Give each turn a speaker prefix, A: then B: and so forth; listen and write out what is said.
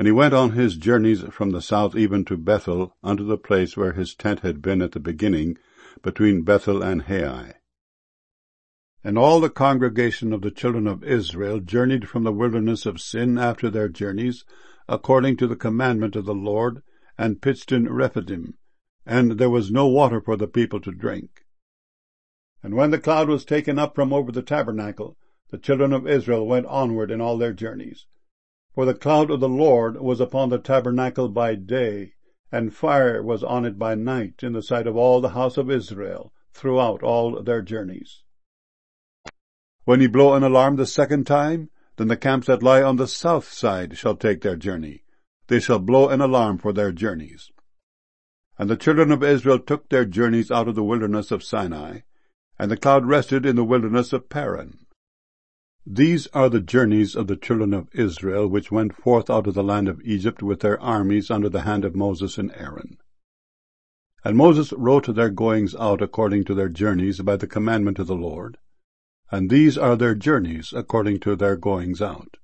A: And he went on his journeys from the south even to Bethel, unto the place where his tent had been at the beginning, between Bethel and Hai. And all the congregation of the children of Israel journeyed from the wilderness of Sin after their journeys, according to the commandment of the Lord, and pitched in Rephidim, and there was no water for the people to drink. And when the cloud was taken up from over the tabernacle, the children of Israel went onward in all their journeys. For the cloud of the Lord was upon the tabernacle by day, and fire was on it by night, in the sight of all the house of Israel, throughout all their journeys. When he blow an alarm the second time, then the camps that lie on the south side shall take their journey. They shall blow an alarm for their journeys. And the children of Israel took their journeys out of the wilderness of Sinai, and the cloud rested in the wilderness of Paran. These are the journeys of the children of Israel, which went forth out of the land of Egypt with their armies under the hand of Moses and Aaron. And Moses wrote their goings out according to their journeys by the commandment of the Lord. And these are their journeys according to their goings out.